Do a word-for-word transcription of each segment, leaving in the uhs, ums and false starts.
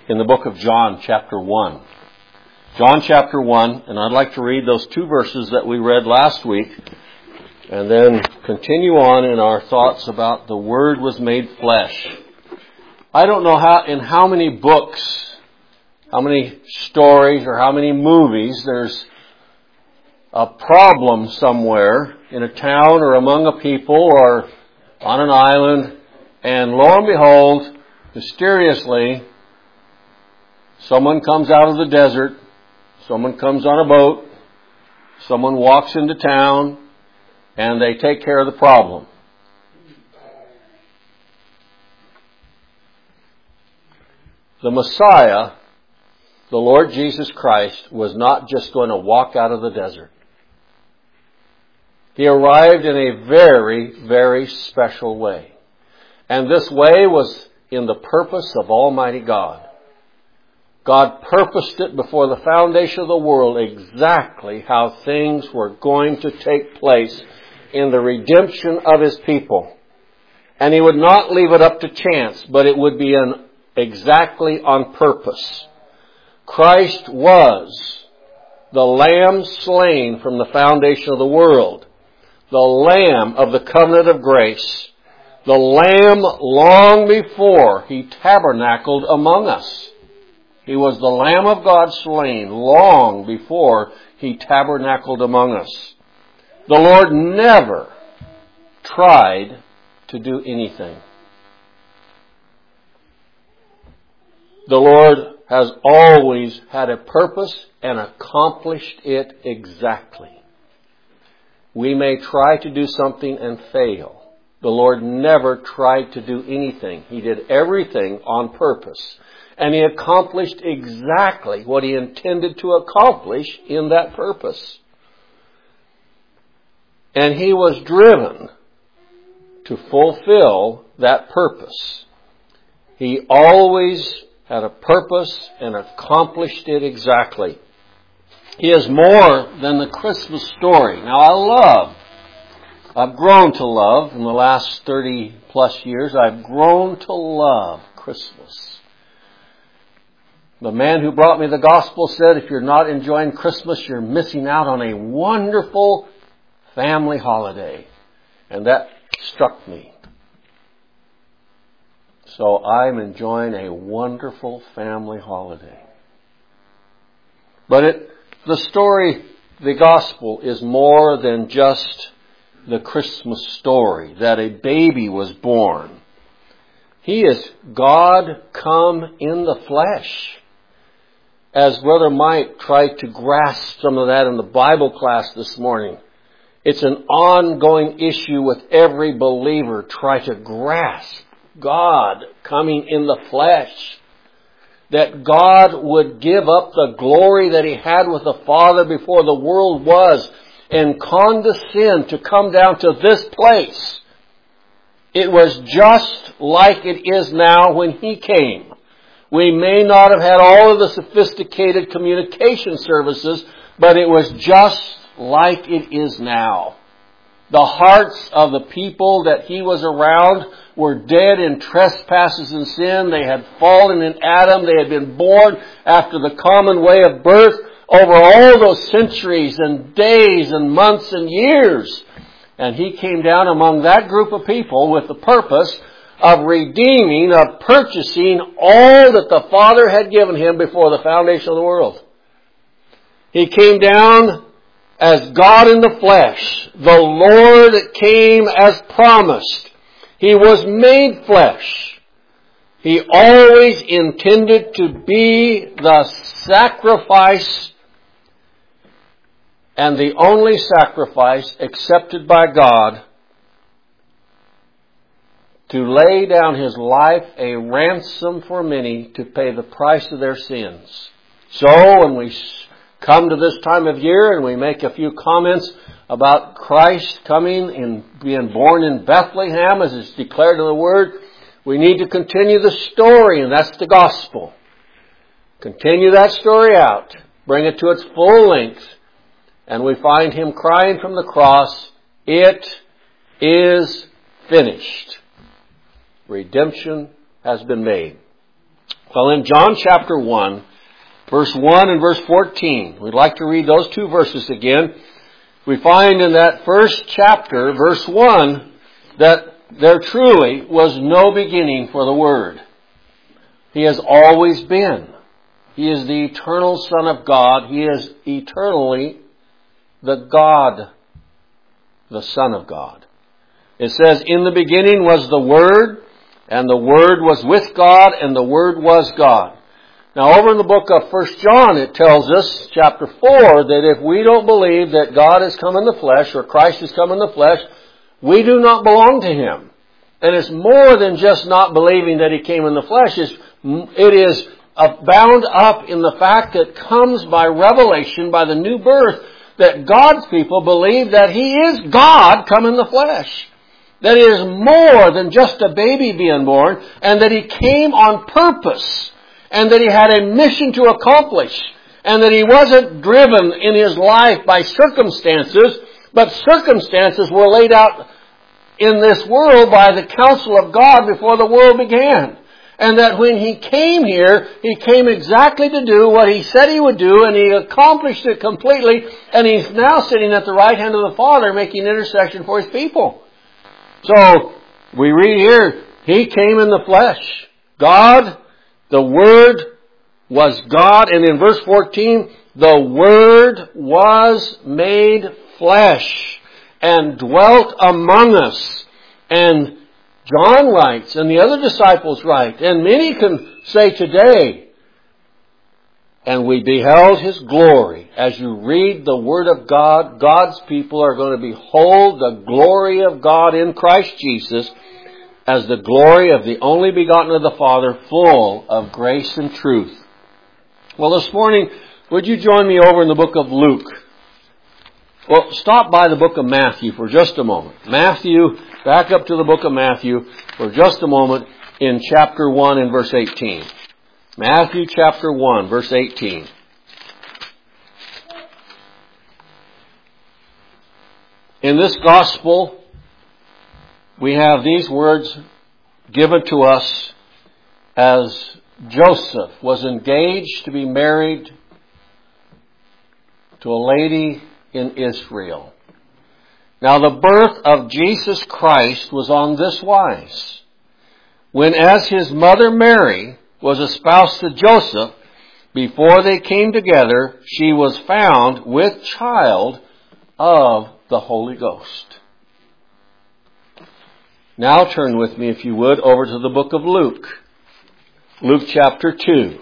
in the book of John, chapter one. John chapter one, and I'd like to read those two verses that we read last week, and then continue on in our thoughts about the Word was made flesh. I don't know how in how many books, how many stories, or how many movies there's a problem somewhere in a town or among a people or on an island, and lo and behold, mysteriously, someone comes out of the desert, someone comes on a boat, someone walks into town, and they take care of the problem. The Messiah, the Lord Jesus Christ, was not just going to walk out of the desert. He arrived in a very, very special way. And this way was in the purpose of Almighty God. God purposed it before the foundation of the world exactly how things were going to take place in the redemption of His people. And He would not leave it up to chance, but it would be an exactly on purpose. Christ was the Lamb slain from the foundation of the world, the Lamb of the covenant of grace, the Lamb long before He tabernacled among us. He was the Lamb of God slain long before He tabernacled among us. The Lord never tried to do anything. The Lord has always had a purpose and accomplished it exactly. We may try to do something and fail. The Lord never tried to do anything. He did everything on purpose. And He accomplished exactly what He intended to accomplish in that purpose. And He was driven to fulfill that purpose. He always had a purpose and accomplished it exactly. He is more than the Christmas story. Now I love, I've grown to love in the last thirty plus years, I've grown to love Christmas. The man who brought me the gospel said, if you're not enjoying Christmas, you're missing out on a wonderful family holiday. And that struck me. So I'm enjoying a wonderful family holiday. But it, the story, the gospel, is more than just the Christmas story, that a baby was born. He is God come in the flesh. As Brother Mike tried to grasp some of that in the Bible class this morning, it's an ongoing issue with every believer. Try to grasp God coming in the flesh. That God would give up the glory that He had with the Father before the world was and condescend to come down to this place. It was just like it is now when He came. We may not have had all of the sophisticated communication services, but it was just like it is now. The hearts of the people that He was around were dead in trespasses and sin. They had fallen in Adam. They had been born after the common way of birth over all those centuries and days and months and years. And He came down among that group of people with the purpose of redeeming, of purchasing all that the Father had given Him before the foundation of the world. He came down as God in the flesh. The Lord came as promised. He was made flesh. He always intended to be the sacrifice and the only sacrifice accepted by God to lay down His life a ransom for many to pay the price of their sins. So when we come to this time of year and we make a few comments about Christ coming and being born in Bethlehem as is declared in the Word, we need to continue the story, and that's the gospel. Continue that story out. Bring it to its full length. And we find Him crying from the cross, "It is finished." Redemption has been made. Well, in John chapter one, verse one and verse fourteen, we'd like to read those two verses again. We find in that first chapter, verse one, that there truly was no beginning for the Word. He has always been. He is the eternal Son of God. He is eternally the God, the Son of God. It says, in the beginning was the Word, and the Word was with God, and the Word was God. Now over in the book of First John, it tells us, chapter four, that if we don't believe that God has come in the flesh, or Christ has come in the flesh, we do not belong to Him. And it's more than just not believing that He came in the flesh. It's, it is bound up in the fact that comes by revelation, by the new birth, that God's people believe that He is God come in the flesh. That it is more than just a baby being born, and that He came on purpose, and that He had a mission to accomplish, and that He wasn't driven in His life by circumstances, but circumstances were laid out in this world by the counsel of God before the world began. And that when He came here, He came exactly to do what He said He would do, and He accomplished it completely, and He's now sitting at the right hand of the Father making intercession for His people. So, we read here, He came in the flesh. God, the Word was God, and in verse fourteen, the Word was made flesh and dwelt among us. And John writes, and the other disciples write, and many can say today, and we beheld His glory. As you read the Word of God, God's people are going to behold the glory of God in Christ Jesus as the glory of the only begotten of the Father, full of grace and truth. Well, this morning, would you join me over in the book of Luke? Well, stop by the book of Matthew for just a moment. Matthew, back up to the book of Matthew for just a moment in chapter one and verse eighteen. Matthew chapter one, verse eighteen. In this gospel, we have these words given to us as Joseph was engaged to be married to a lady in Israel. Now the birth of Jesus Christ was on this wise. When as his mother Mary was espoused to Joseph, before they came together, she was found with child of the Holy Ghost. Now turn with me, if you would, over to the book of Luke. Luke chapter two.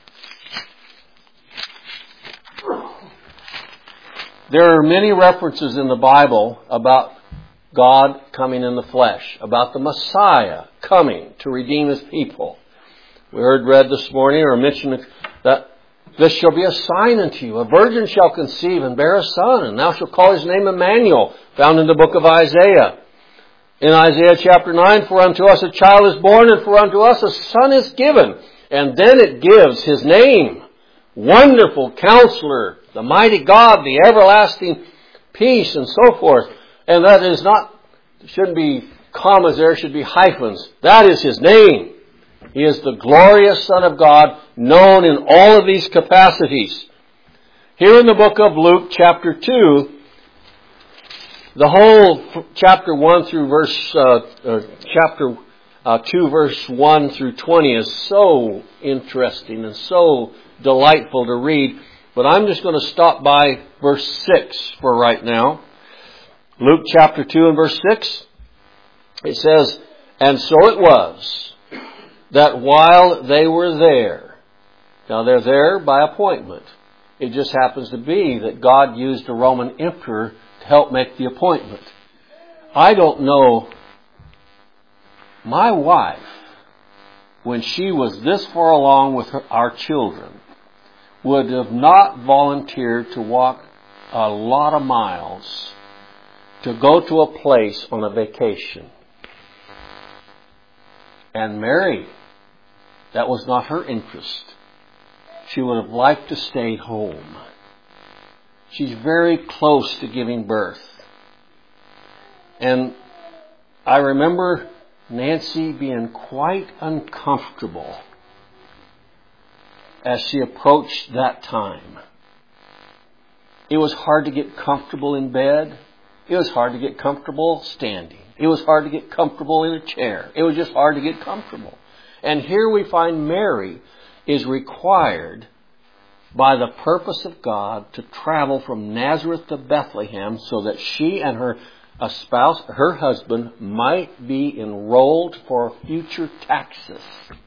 There are many references in the Bible about God coming in the flesh, about the Messiah coming to redeem His people. We heard read this morning or mentioned that this shall be a sign unto you. A virgin shall conceive and bear a son, and thou shalt call his name Emmanuel, found in the book of Isaiah. In Isaiah chapter nine, for unto us a child is born, and for unto us a son is given. And then it gives his name. Wonderful Counselor, the mighty God, the everlasting peace, and so forth. And that is not, shouldn't be commas there, should be hyphens. That is his name. He is the glorious Son of God, known in all of these capacities. Here in the book of Luke, chapter two, the whole chapter one through verse, uh, uh, chapter uh, two, verse one through twenty is so interesting and so delightful to read. But I'm just going to stop by verse six for right now. Luke chapter two and verse six. It says, and so it was that while they were there, now they're there by appointment. It just happens to be that God used a Roman emperor to help make the appointment. I don't know. My wife, when she was this far along with her, our children, would have not volunteered to walk a lot of miles to go to a place on a vacation. And Mary, that was not her interest. She would have liked to stay home. She's very close to giving birth. And I remember Nancy being quite uncomfortable as she approached that time. It was hard to get comfortable in bed. It was hard to get comfortable standing. It was hard to get comfortable in a chair. It was just hard to get comfortable. And here we find Mary is required by the purpose of God to travel from Nazareth to Bethlehem so that she and her a spouse, her husband, might be enrolled for future taxes.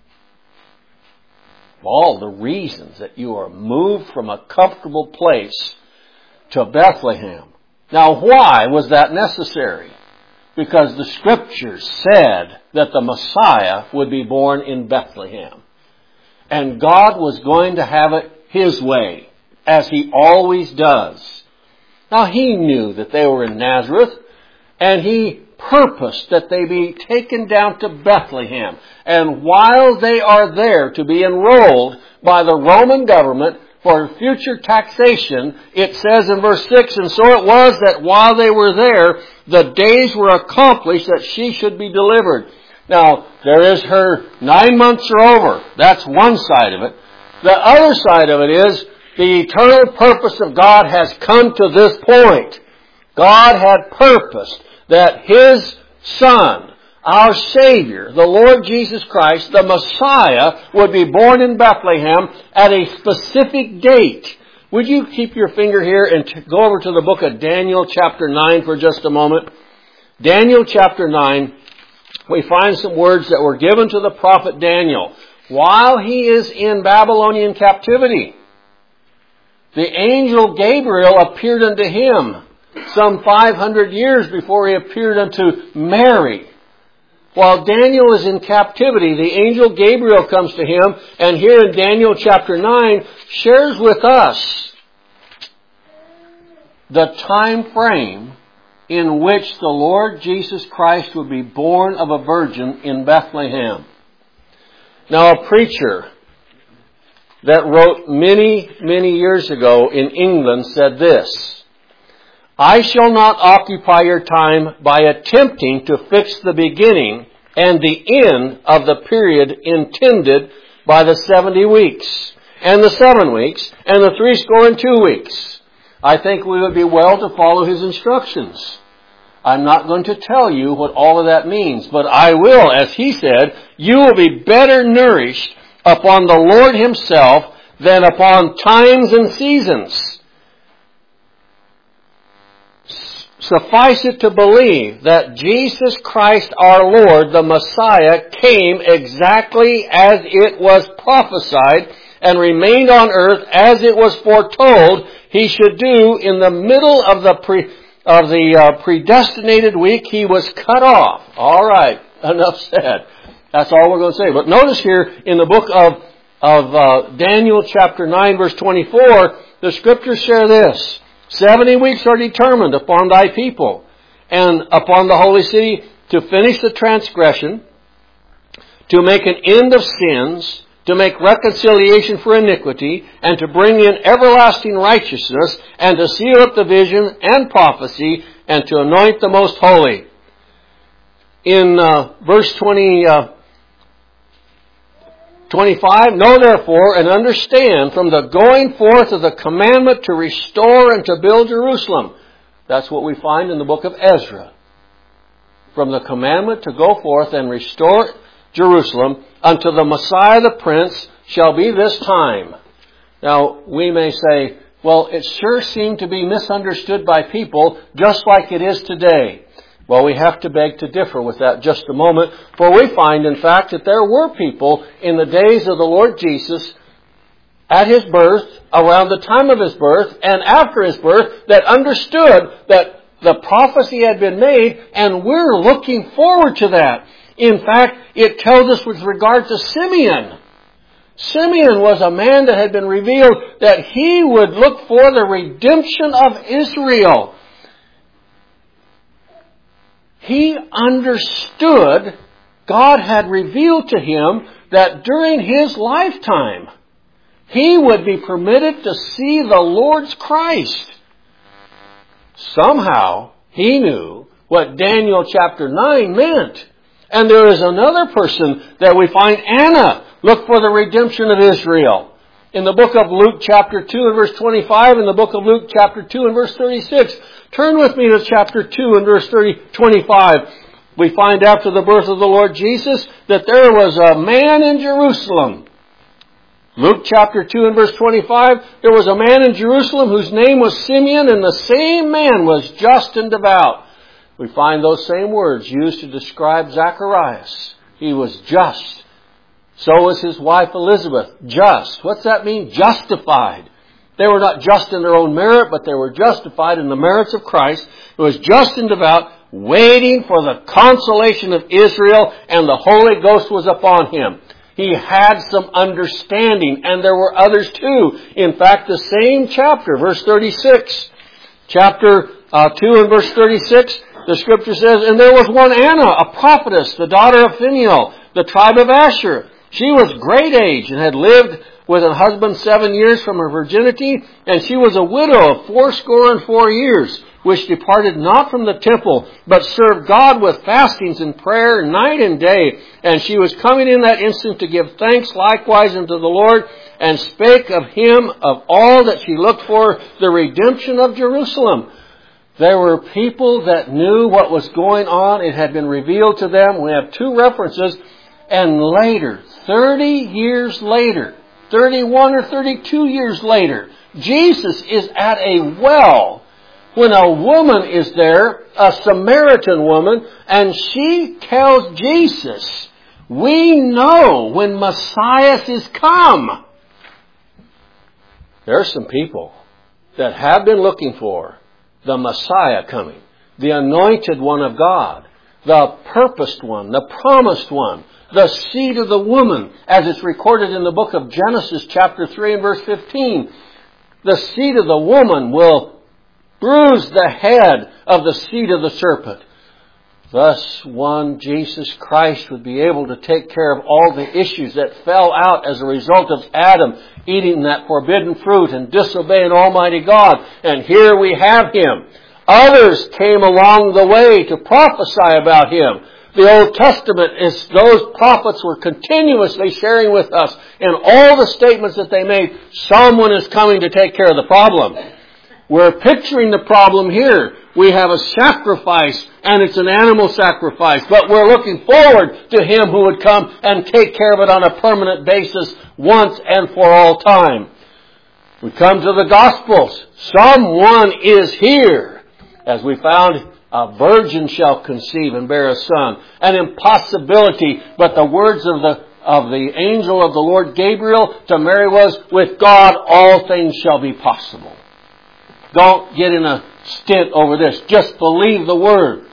All the reasons that you are moved from a comfortable place to Bethlehem. Now, why was that necessary? Because the Scriptures said that the Messiah would be born in Bethlehem. And God was going to have it His way, as He always does. Now, He knew that they were in Nazareth, and He purposed that they be taken down to Bethlehem. And while they are there to be enrolled by the Roman government for future taxation, it says in verse six, and so it was that while they were there, the days were accomplished that she should be delivered. Now, there is her nine months are over. That's one side of it. The other side of it is the eternal purpose of God has come to this point. God had purposed that His Son, our Savior, the Lord Jesus Christ, the Messiah, would be born in Bethlehem at a specific date. Would you keep your finger here and t- go over to the book of Daniel chapter nine for just a moment? Daniel chapter nine, we find some words that were given to the prophet Daniel while he is in Babylonian captivity. The angel Gabriel appeared unto him some five hundred years before he appeared unto Mary. While Daniel is in captivity, the angel Gabriel comes to him, and here in Daniel chapter nine shares with us the time frame in which the Lord Jesus Christ would be born of a virgin in Bethlehem. Now, a preacher that wrote many, many years ago in England said this: I shall not occupy your time by attempting to fix the beginning and the end of the period intended by the seventy weeks, and the seven weeks, and the threescore and two weeks. I think we would be well to follow his instructions. I'm not going to tell you what all of that means, but I will, as he said, you will be better nourished upon the Lord Himself than upon times and seasons. Suffice it to believe that Jesus Christ our Lord, the Messiah, came exactly as it was prophesied and remained on earth as it was foretold He should do in the middle of the pre, of the uh, predestinated week. He was cut off. All right, enough said. That's all we're going to say. But notice here in the book of, of uh, Daniel chapter nine verse twenty-four, the Scriptures share this: Seventy weeks are determined upon thy people and upon the holy city to finish the transgression, to make an end of sins, to make reconciliation for iniquity, and to bring in everlasting righteousness, and to seal up the vision and prophecy, and to anoint the most holy. In uh, verse twenty, uh, twenty-five, know therefore and understand from the going forth of the commandment to restore and to build Jerusalem. That's what we find in the book of Ezra. From the commandment to go forth and restore Jerusalem unto the Messiah the Prince shall be this time. Now, we may say, well, it sure seemed to be misunderstood by people just like it is today. Well, we have to beg to differ with that just a moment, for we find, in fact, that there were people in the days of the Lord Jesus at His birth, around the time of His birth, and after His birth, that understood that the prophecy had been made, and we're looking forward to that. In fact, it tells us with regard to Simeon. Simeon was a man that had been revealed that he would look for the redemption of Israel. He understood, God had revealed to him that during his lifetime, he would be permitted to see the Lord's Christ. Somehow, he knew what Daniel chapter nine meant. And there is another person that we find, Anna, look for the redemption of Israel. In the book of Luke chapter two and verse twenty-five, in the book of Luke chapter two and verse thirty-six. Turn with me to chapter two and verse thirty, twenty-five. We find after the birth of the Lord Jesus that there was a man in Jerusalem. Luke chapter two and verse twenty-five, there was a man in Jerusalem whose name was Simeon, and the same man was just and devout. We find those same words used to describe Zacharias. He was just. So was his wife Elizabeth, just. What's that mean? Justified. They were not just in their own merit, but they were justified in the merits of Christ, who was just and devout, waiting for the consolation of Israel, and the Holy Ghost was upon him. He had some understanding, and there were others too. In fact, the same chapter, verse thirty-six, chapter uh, two and verse thirty-six, the Scripture says, "And there was one Anna, a prophetess, the daughter of Phinehas, the tribe of Asher. She was great age and had lived with her husband seven years from her virginity, and she was a widow of fourscore and four years, which departed not from the temple, but served God with fastings and prayer night and day. And she was coming in that instant to give thanks likewise unto the Lord, and spake of him of all that she looked for, the redemption of Jerusalem." There were people that knew what was going on. It had been revealed to them. We have two references. And later, thirty years later, thirty-one or thirty-two years later, Jesus is at a well when a woman is there, a Samaritan woman, and she tells Jesus, "We know when Messiah is come." There are some people that have been looking for the Messiah coming, the anointed one of God, the purposed one, the promised one, the seed of the woman, as it's recorded in the book of Genesis chapter three and verse fifteen. The seed of the woman will bruise the head of the seed of the serpent. Thus, one Jesus Christ would be able to take care of all the issues that fell out as a result of Adam eating that forbidden fruit and disobeying Almighty God. And here we have Him. Others came along the way to prophesy about Him. The Old Testament is, those prophets were continuously sharing with us in all the statements that they made, someone is coming to take care of the problem. We're picturing the problem here. We have a sacrifice, and it's an animal sacrifice, but we're looking forward to Him who would come and take care of it on a permanent basis once and for all time. We come to the Gospels. Someone is here. As we found, a virgin shall conceive and bear a son. An impossibility, but the words of the of the angel of the Lord Gabriel to Mary was, with God all things shall be possible. Don't get in a stint over this. Just believe the Word.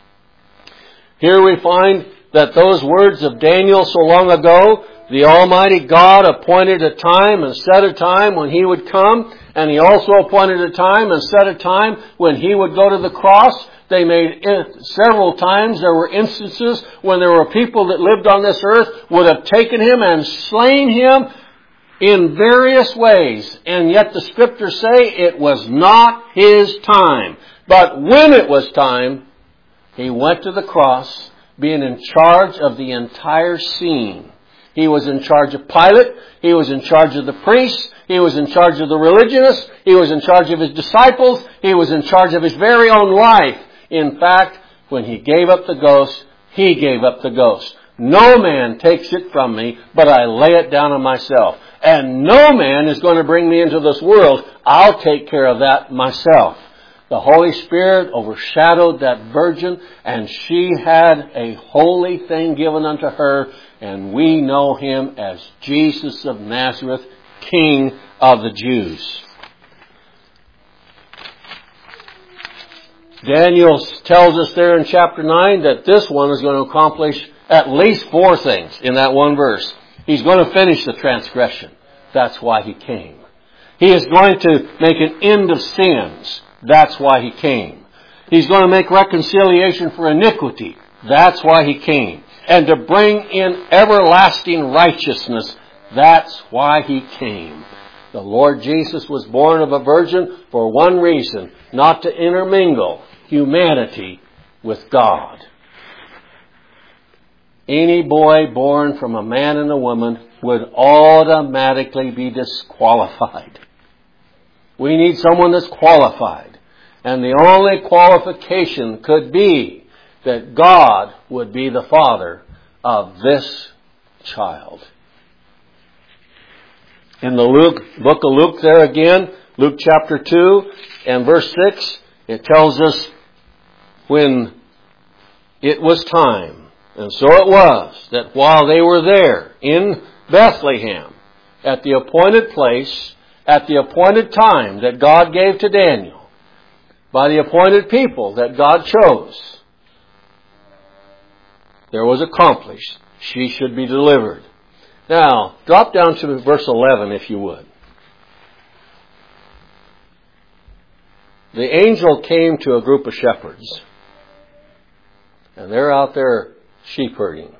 Here we find that those words of Daniel so long ago, the Almighty God appointed a time and set a time when He would come, and He also appointed a time and set a time when He would go to the cross. They made several times, there were instances when there were people that lived on this earth would have taken Him and slain Him in various ways. And yet the Scriptures say it was not His time. But when it was time, He went to the cross, being in charge of the entire scene. He was in charge of Pilate. He was in charge of the priests. He was in charge of the religionists. He was in charge of His disciples. He was in charge of His very own life. In fact, when He gave up the ghost, He gave up the ghost. No man takes it from me, but I lay it down on myself. And no man is going to bring me into this world. I'll take care of that myself. The Holy Spirit overshadowed that virgin, and she had a holy thing given unto her, and we know Him as Jesus of Nazareth, King of the Jews. Daniel tells us there in chapter nine that this one is going to accomplish at least four things in that one verse. He's going to finish the transgression. That's why He came. He is going to make an end of sins. That's why He came. He's going to make reconciliation for iniquity. That's why He came. And to bring in everlasting righteousness. That's why He came. The Lord Jesus was born of a virgin for one reason, not to intermingle humanity with God. Any boy born from a man and a woman would automatically be disqualified. We need someone that's qualified. And the only qualification could be that God would be the father of this child. In the Luke, book of Luke there again, Luke chapter two and verse six, it tells us when it was time, and so it was, that while they were there in Bethlehem, at the appointed place, at the appointed time that God gave to Daniel, by the appointed people that God chose, there was accomplished. She should be delivered. Now, drop down to verse eleven if you would. The angel came to a group of shepherds. And they're out there sheep herding.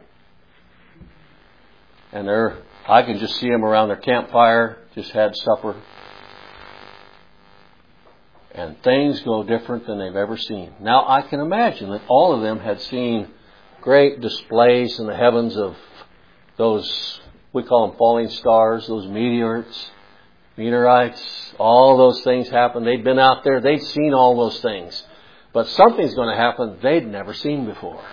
And they're, I can just see them around their campfire, just had supper. And things go different than they've ever seen. Now, I can imagine that all of them had seen great displays in the heavens of those, we call them falling stars, those meteors, meteorites, all those things happen. They'd been out there, they'd seen all those things. But something's going to happen they'd never seen before.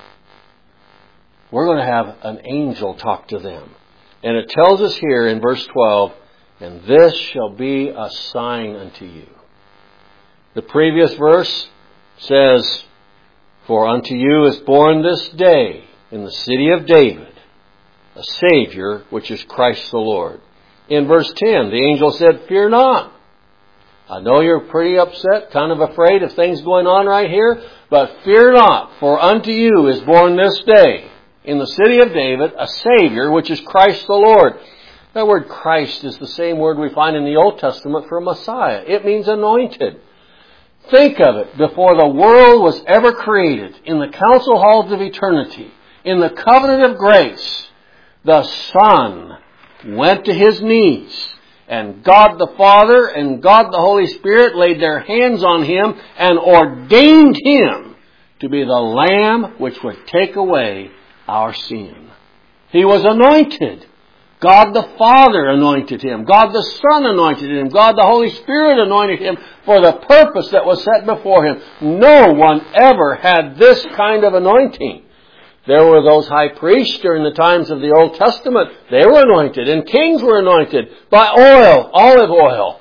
We're going to have an angel talk to them. And it tells us here in verse twelve, and this shall be a sign unto you. The previous verse says, for unto you is born this day in the city of David a Savior, which is Christ the Lord. In verse ten, the angel said, fear not. I know you're pretty upset, kind of afraid of things going on right here, but fear not, for unto you is born this day in the city of David a Savior, which is Christ the Lord. That word Christ is the same word we find in the Old Testament for Messiah. It means anointed. Think of it. Before the world was ever created, in the council halls of eternity, in the covenant of grace, the Son went to His knees, and God the Father and God the Holy Spirit laid their hands on Him and ordained Him to be the Lamb which would take away our sin. He was anointed. God the Father anointed Him. God the Son anointed Him. God the Holy Spirit anointed Him for the purpose that was set before Him. No one ever had this kind of anointing. There were those high priests during the times of the Old Testament. They were anointed, and kings were anointed by oil, olive oil.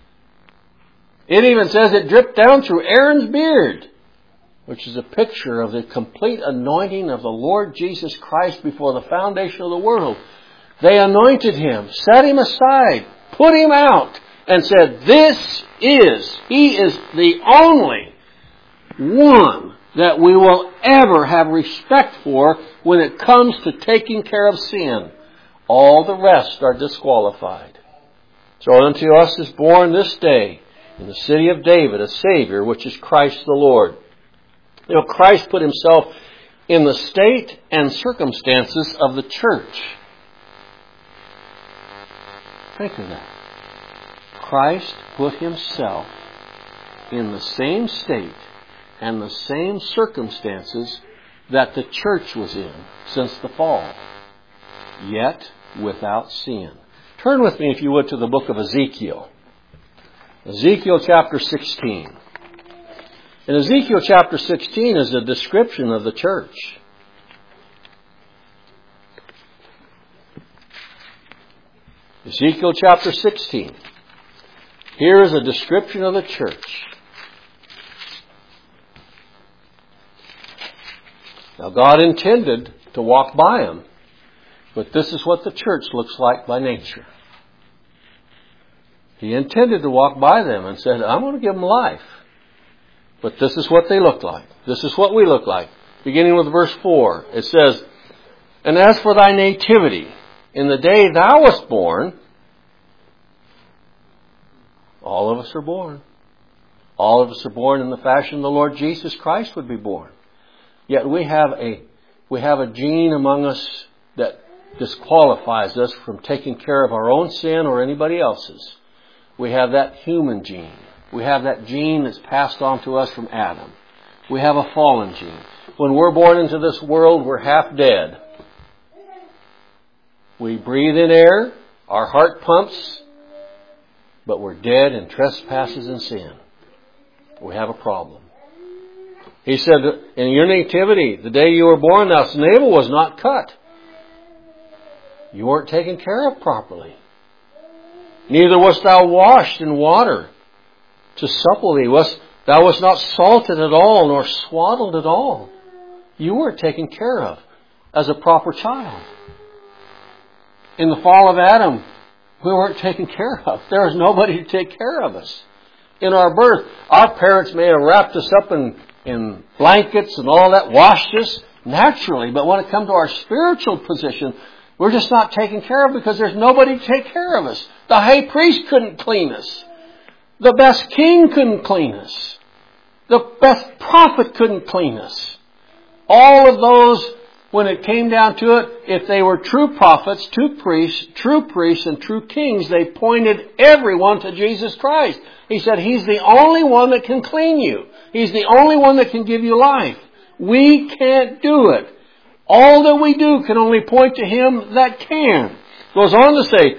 It even says it dripped down through Aaron's beard, which is a picture of the complete anointing of the Lord Jesus Christ before the foundation of the world. They anointed Him, set Him aside, put Him out, and said, this is, He is the only one that we will ever have respect for when it comes to taking care of sin. All the rest are disqualified. So unto us is born this day in the city of David a Savior, which is Christ the Lord. You know, Christ put Himself in the state and circumstances of the church. Think of that. Christ put Himself in the same state and the same circumstances that the church was in since the fall, yet without sin. Turn with me, if you would, to the book of Ezekiel. Ezekiel chapter sixteen. In Ezekiel chapter sixteen is a description of the church. Ezekiel chapter sixteen. Here is a description of the church. Now, God intended to walk by them, but this is what the church looks like by nature. He intended to walk by them and said, I'm going to give them life. But this is what they look like. This is what we look like. Beginning with verse four, it says, and as for thy nativity, in the day thou wast born, all of us are born. All of us are born in the fashion the Lord Jesus Christ would be born. Yet we have a we have a gene among us that disqualifies us from taking care of our own sin or anybody else's. We have that human gene. We have that gene that's passed on to us from Adam. We have a fallen gene. When we're born into this world, we're half dead. We breathe in air. Our heart pumps. But we're dead in trespasses and sin. We have a problem. He said, in your nativity, the day you were born, thou navel was not cut. You weren't taken care of properly. Neither wast thou washed in water to supple thee. Was, thou wast not salted at all, nor swaddled at all. You weren't taken care of as a proper child. In the fall of Adam, we weren't taken care of. There was nobody to take care of us. In our birth, our parents may have wrapped us up in, in blankets and all that, washed us naturally. But when it comes to our spiritual position, we're just not taken care of because there's nobody to take care of us. The high priest couldn't clean us. The best king couldn't clean us. The best prophet couldn't clean us. All of those, when it came down to it, if they were true prophets, true priests, true priests, and true kings, they pointed everyone to Jesus Christ. He said, He's the only one that can clean you. He's the only one that can give you life. We can't do it. All that we do can only point to Him that can. Goes on to say,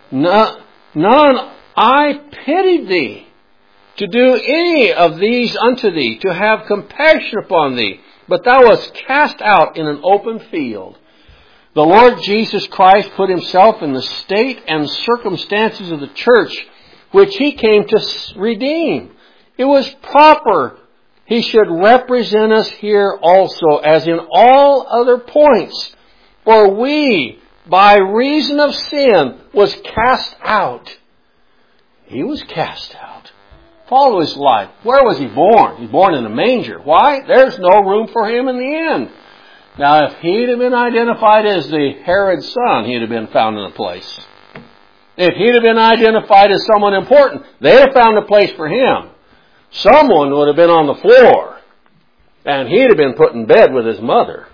none I pitied thee to do any of these unto thee, to have compassion upon thee. But thou wast cast out in an open field. The Lord Jesus Christ put Himself in the state and circumstances of the church, which He came to redeem. It was proper He should represent us here also, as in all other points. For we, by reason of sin, was cast out. He was cast out. Follow His life. Where was He born? He was born in a manger. Why? There's no room for Him in the inn. Now, if He'd have been identified as the Herod's son, He'd have been found in a place. If He'd have been identified as someone important, they'd have found a place for Him. Someone would have been on the floor, and He'd have been put in bed with His mother.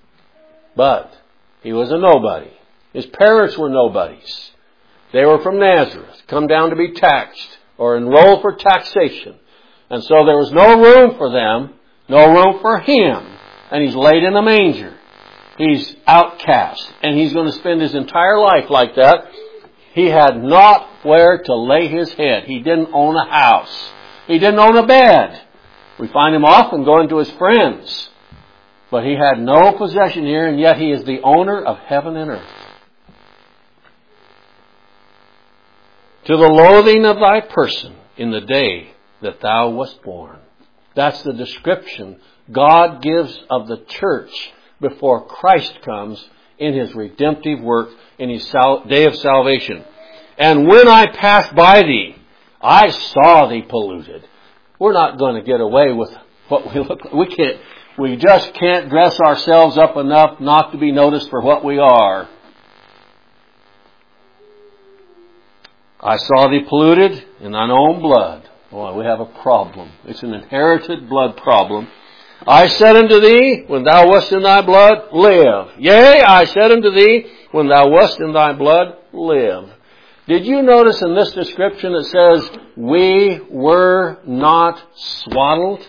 But He was a nobody. His parents were nobodies. They were from Nazareth, come down to be taxed or enrolled for taxation. And so there was no room for them, no room for Him. And He's laid in a manger. He's outcast. And He's going to spend His entire life like that. He had not where to lay His head. He didn't own a house. He didn't own a bed. We find Him often going to His friends. But He had no possession here, and yet He is the owner of heaven and earth. To the loathing of thy person in the day that thou wast born. That's the description God gives of the church before Christ comes in His redemptive work in His day of salvation. And when I passed by thee, I saw thee polluted. We're not going to get away with what we look like. We can't, we just can't dress ourselves up enough not to be noticed for what we are. I saw thee polluted in thine own blood. Boy, we have a problem. It's an inherited blood problem. I said unto thee, when thou wast in thy blood, live. Yea, I said unto thee, when thou wast in thy blood, live. Did you notice in this description it says, we were not swaddled?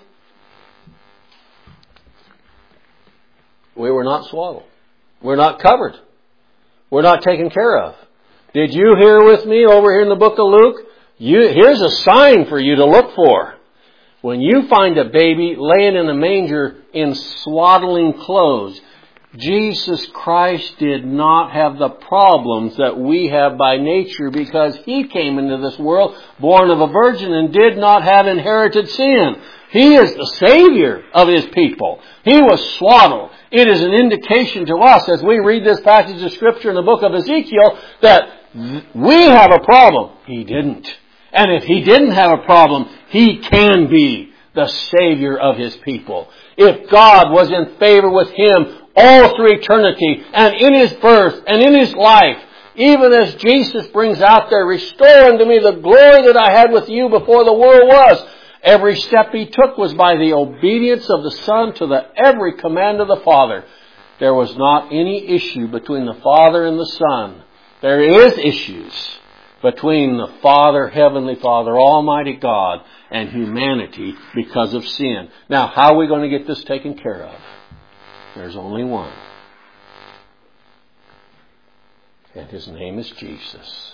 We were not swaddled. We're not covered. We're not taken care of. Did you hear with me over here in the book of Luke? You, here's a sign for you to look for. When you find a baby laying in a manger in swaddling clothes, Jesus Christ did not have the problems that we have by nature because He came into this world born of a virgin and did not have inherited sin. He is the Savior of His people. He was swaddled. It is an indication to us as we read this passage of Scripture in the book of Ezekiel that we have a problem. He didn't. And if He didn't have a problem, He can be the Savior of His people. If God was in favor with Him all through eternity and in His birth and in His life, even as Jesus brings out there, restore unto me the glory that I had with you before the world was. Every step He took was by the obedience of the Son to the every command of the Father. There was not any issue between the Father and the Son. There is issues between the Father, Heavenly Father, Almighty God, and humanity because of sin. Now, how are we going to get this taken care of? There's only one. and His name is Jesus.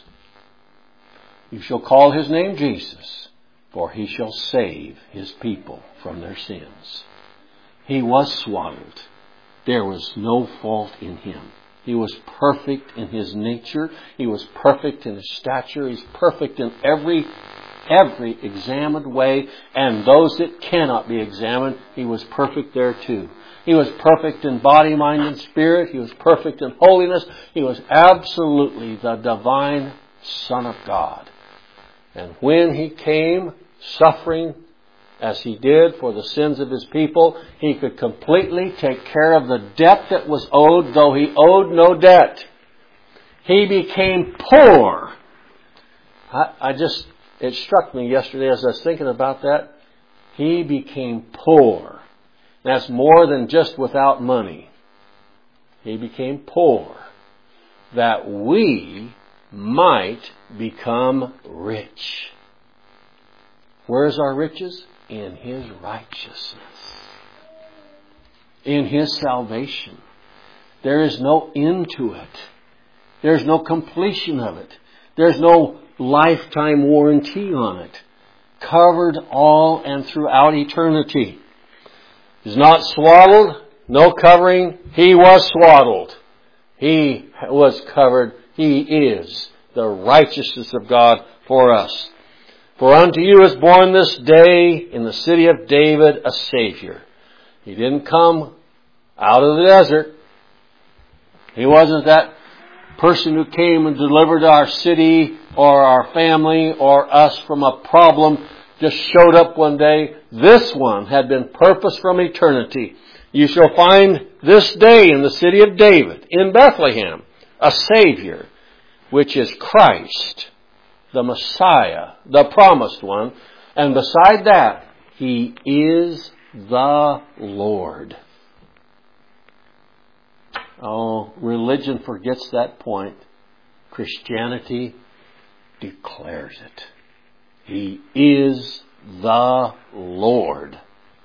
You shall call His name Jesus, for He shall save His people from their sins. He was swaddled. There was no fault in Him. He was perfect in His nature. He was perfect in His stature. He's perfect in every, every examined way. And those that cannot be examined, He was perfect there too. He was perfect in body, mind, and spirit. He was perfect in holiness. He was absolutely the divine Son of God. And when He came suffering as He did for the sins of His people, He could completely take care of the debt that was owed, though He owed no debt. He became poor. I, I just, it struck me yesterday as I was thinking about that. He became poor. That's more than just without money. He became poor, that we might become rich. Where's our riches? In His righteousness. In His salvation. There is no end to it. There's no completion of it. There's no lifetime warranty on it. Covered all and throughout eternity. He's not swaddled, no covering. He was swaddled. He was covered. He is the righteousness of God for us. For unto you is born this day in the city of David a Savior. He didn't come out of the desert. He wasn't that person who came and delivered our city or our family or us from a problem, just showed up one day. This one had been purposed from eternity. You shall find this day in the city of David, in Bethlehem, a Savior, which is Christ, the Messiah, the promised one. And beside that, He is the Lord. Oh, religion forgets that point. Christianity declares it. He is the Lord.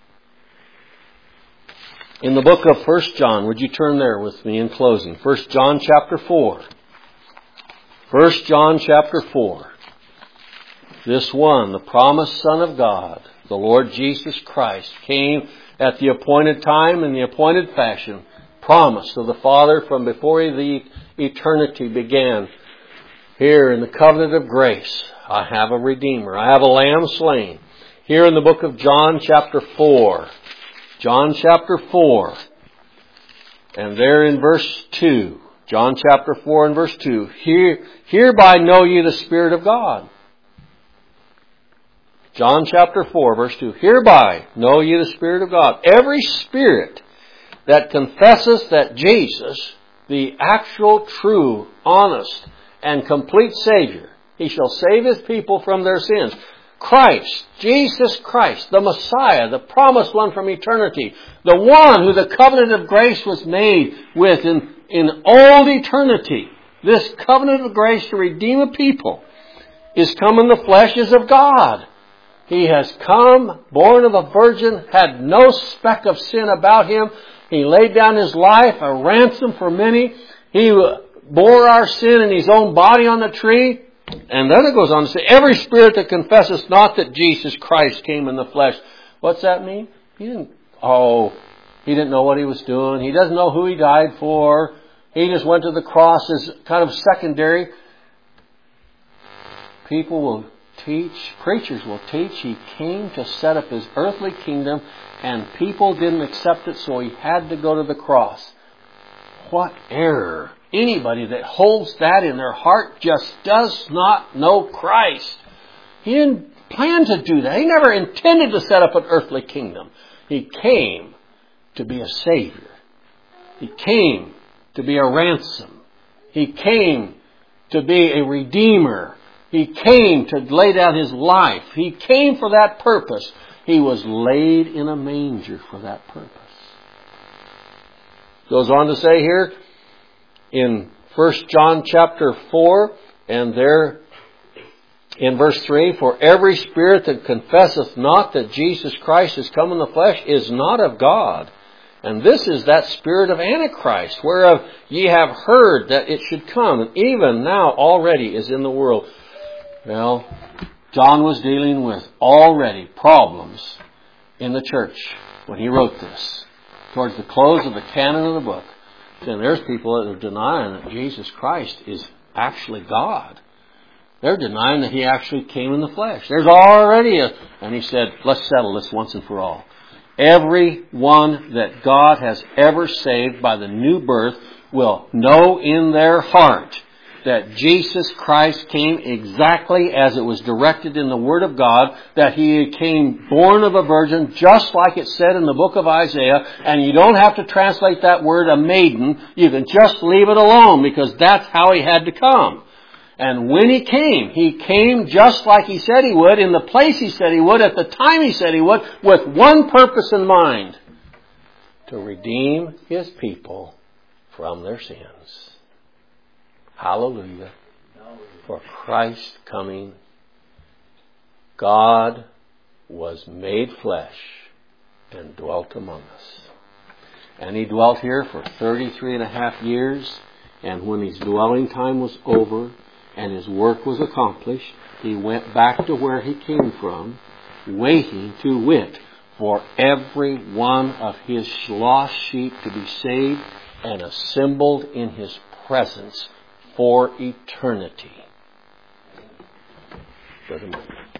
In the book of First John, would you turn there with me in closing? First John chapter four. First John chapter four. This one, the promised Son of God, the Lord Jesus Christ, came at the appointed time in the appointed fashion, promised of the Father from before the eternity began. Here in the covenant of grace, I have a Redeemer. I have a Lamb slain. Here in the book of John chapter four. John chapter four. And there in verse two. John chapter four and verse two. Here, hereby know ye the Spirit of God. John chapter four verse two. Hereby know ye the Spirit of God. Every spirit that confesses that Jesus, the actual, true, honest, and complete Savior, He shall save His people from their sins. Christ, Jesus Christ, the Messiah, the promised one from eternity, the one who the covenant of grace was made with in, in old eternity. This covenant of grace to redeem a people is come in the flesh is of God. He has come, born of a virgin, had no speck of sin about Him. He laid down His life, a ransom for many. He bore our sin in His own body on the tree. And then it goes on to say, every spirit that confesses not that Jesus Christ came in the flesh. What's that mean? He didn't, oh, he didn't know what He was doing. He doesn't know who He died for. He just went to the cross as kind of secondary. People will teach, preachers will teach, He came to set up His earthly kingdom and people didn't accept it, so He had to go to the cross. What error! Anybody that holds that in their heart just does not know Christ. He didn't plan to do that. He never intended to set up an earthly kingdom. He came to be a Savior. He came to be a ransom. He came to be a Redeemer. He came to lay down His life. He came for that purpose. He was laid in a manger for that purpose. Goes on to say here, in First John chapter four, and there in verse three, for every spirit that confesseth not that Jesus Christ is come in the flesh is not of God. And this is that spirit of Antichrist, whereof ye have heard that it should come, and even now already is in the world. Well, John was dealing with already problems in the church when he wrote this. Towards the close of the canon of the book, then there's people that are denying that Jesus Christ is actually God. They're denying that He actually came in the flesh. There's already a... And He said, let's settle this once and for all. Everyone that God has ever saved by the new birth will know in their heart that Jesus Christ came exactly as it was directed in the Word of God, that He came born of a virgin, just like it said in the book of Isaiah, and you don't have to translate that word a maiden, you can just leave it alone, because that's how He had to come. And when He came, He came just like He said He would, in the place He said He would, at the time He said He would, with one purpose in mind: to redeem His people from their sins. Hallelujah. For Christ coming, God was made flesh and dwelt among us. And He dwelt here for thirty-three and a half years, and when His dwelling time was over and His work was accomplished, He went back to where He came from, waiting, to wit, for every one of His lost sheep to be saved and assembled in His presence for eternity. Brother Mike.